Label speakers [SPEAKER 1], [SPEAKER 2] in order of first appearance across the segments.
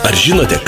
[SPEAKER 1] Ar žinote,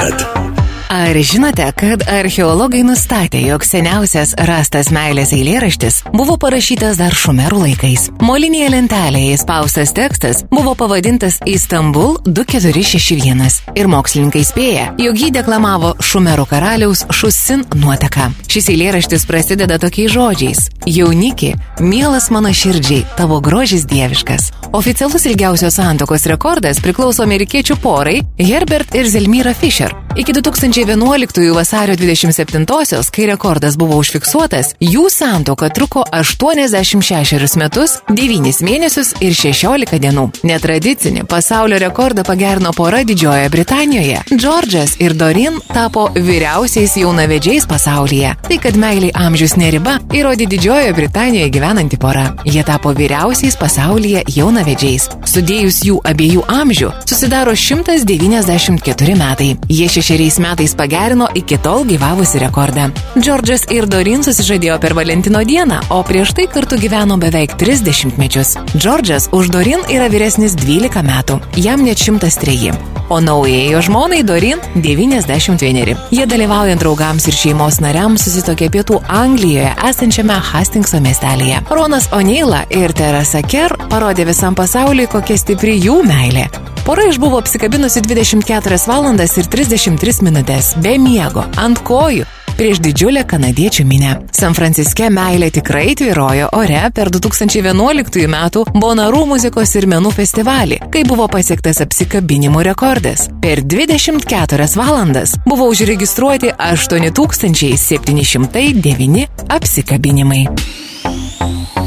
[SPEAKER 1] kad archeologai nustatė, jog seniausias rastas meilės eilėraštis buvo parašytas dar šumerų laikais. Molinėje lentelėje įspaustas tekstas buvo pavadintas Istanbul 2461 ir mokslininkai spėja, jog jį deklamavo šumerų karaliaus Šusin nuotaka. Šis eilėraštis prasideda tokiais žodžiais: Jauniki, mielas mano širdžiai, tavo grožis dieviškas. Oficialus ilgiausios santuokos rekordas priklauso amerikiečių porai Herbert ir Zelmira Fisher. Iki 2011 vasario 27-osios, kai rekordas buvo užfiksuotas, jų santuoka truko 86 metus, 9 mėnesius ir 16 dienų. Netradicinį pasaulio rekordą pagerino pora Didžiojoje Britanijoje. Džordžas ir Dorin tapo vyriausiais jaunavedžiais pasaulyje. Tai, kad meiliai amžius neriba, įrodė Didžiojoje Britanijoje gyvenanti pora. Jie tapo vyriausiais pasaulyje jaunavedžiais. Sudėjus jų abiejų amžių, susidaro 194 metai. Jie 6 metais pagerino iki tol gyvavusi rekordą. Džordžas ir Dorin susižadėjo per Valentino dieną, o prieš tai kartu gyveno beveik 30 mečius. Džordžas už Dorin yra vyresnis 12 metų, jam net 103, o naujai jo žmonai Dorin 91. Jie dalyvaujant draugams ir šeimos nariams susitokė pietų Anglijoje esančiame Hastingso miestelėje. Ronas O'Neila ir Teresa Kerr parodė visam pasauliui, kokia stipri jų meilė. Pora išbuvo apsikabinusi 24 valandas ir 33 minutės, be miego, ant kojų, prieš didžiulę kanadiečių minę. San Franciske meilė tikrai tvyrojo ore per 2011 metų Bonnaroo muzikos ir menų festivalį, kai buvo pasiektas apsikabinimų rekordas. Per 24 valandas buvo užregistruoti 8709 apsikabinimai.